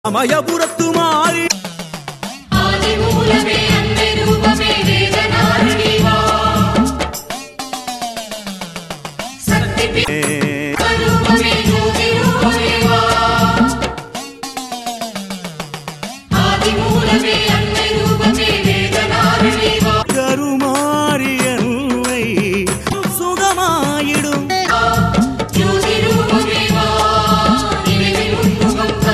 அமயபுரத்து மாறி ஆதிமூலமே அன்னை ரூபமே வேதனாரணி வா சக்தி ரூபமே ஜோதி ரூபமே வா ஆதிமூலமே அன்னை ரூபமே வேதனாரணி வா கருமாறி என்னை சுகமாயிடும் ஜோதி ரூபமே வா நினைவில் உன்முகம் தா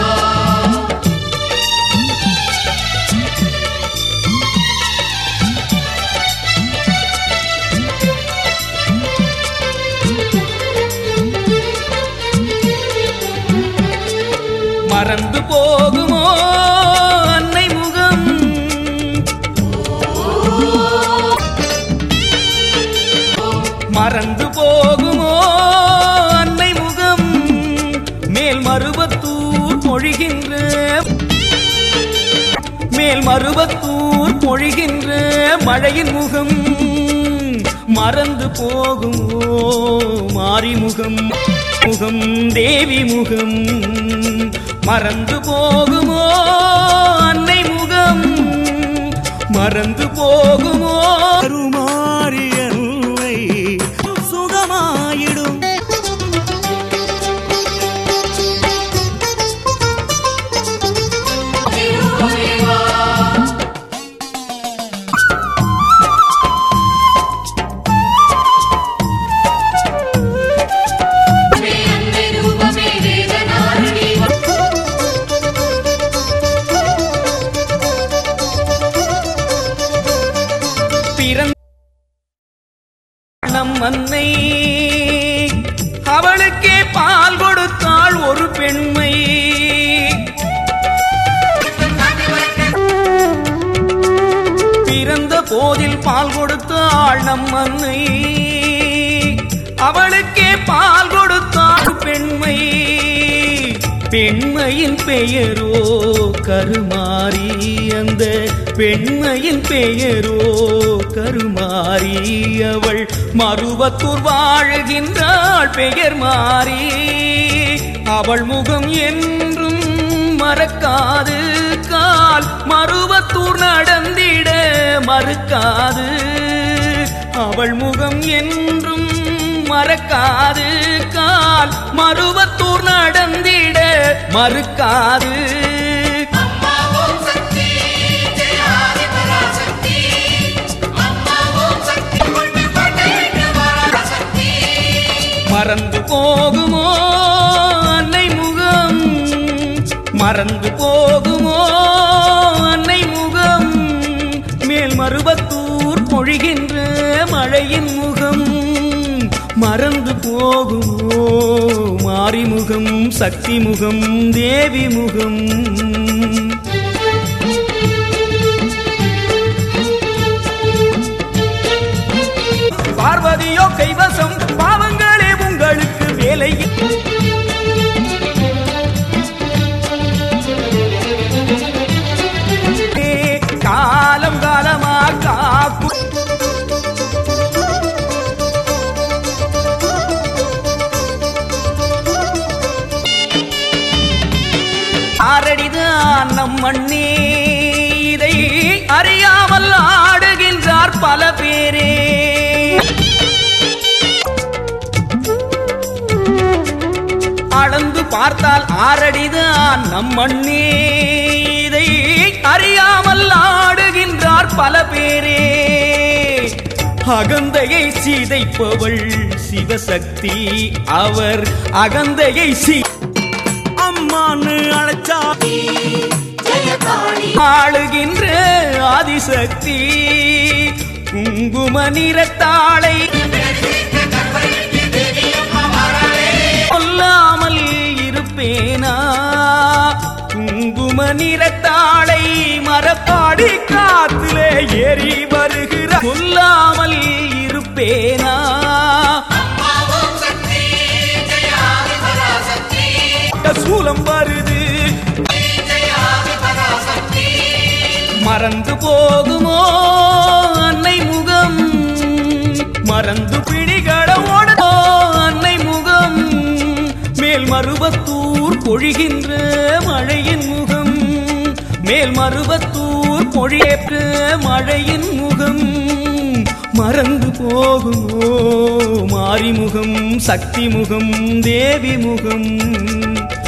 மறந்து போகுமோ அன்னை முகம் மறந்து போகுமோ அன்னை முகம் மேல் மருவத்தூர் பொழிகின்ற மழையின் முகம் மறந்து போகுமோ மாரிமுகம் முகம் தேவி முகம் மறந்து போகுமோ அன்னை முகம் மறந்து போகுமோ கருமாறி என்னை சுகமாயிடும் ரூபமே வா அன்னை ரூபமே வேதனாரணி வா பிறந்த நம் அன்னை அவளுக்கே பால் கொடுத்தாள் ஒரு பெண்மை பிறந்த போதில் பால் கொடுத்தாள் நம் அன்னை அவளுக்கே பால் கொடுத்தாள் பெண்மை பெண்மையின் பெயரோ கருமாரி அந்த பெண்மையின் பெயரோ கருமாரி அவள் மருவத்தூர் வாழுகின்றாள் பெயர் மாறி அவள் முகம் என்றும் மறக்காது கால் மருவத்தூர் நடந்திட மறுக்காது அவள் முகம் என்றும் மறக்காது கால் மருவத்தூர் நடந்திட மறுக்காது அம்மா ஓம் சக்தி ஜெய ஆதி பராசக்தி அம்மா ஓம் சக்தி கொண்டு கொண்டு பராசக்தி மறந்து போகுமோ அன்னை முகம் மறந்து போகுமோ அன்னை முகம் மேல் மருவத்தூர் பொழிகின்ற மழையின் முகம் மறந்து போகுமோ மாரிமுகம் சக்தி முகம் தேவி முகம் பார்வதியோ கைவசம் பாவங்களே உங்களுக்கு வேலை காலம் காலமா காக்கும் ஆரடிதான் நம் மண்ணே இதை அறியாமல் ஆடுகின்றார் பல பேரே அளந்து பார்த்தால் ஆரடிதான் நம் மண்ணே இதை அறியாமல் ஆடுகின்றார் பல பேரே அகந்தையை சிதைப்பவள் சிவசக்தி அவர் அகந்தையை அம்மான்னு அழைச்சா ஜெயகாளி ஆளுகின்ற ஆதிசக்தி குங்கும நிறத்தாளை கொல்லாமல் இருப்பேனா குங்கும நிறத்தாளை மரப்பாடி காத்திலே ஏறி வருகிற கொல்லாமல் இருப்பேனா அம்மா ஓம் சக்தி ஜெய ஆதி பராசக்தி சூலம் வருது ஜெய ஆதி பராசக்தி மறந்து போகுமோ அன்னை முகம் மறந்து பிடிகள ஓடோ அன்னை முகம் மேல் மருவத்தூர் பொழிகின்ற மழையின் முகம் மேல் மருவத்தூர் மொழியேற்று மழையின் முகம் மறந்து போகுமோ மாரிமுகம் சக்தி முகம் தேவி முகம்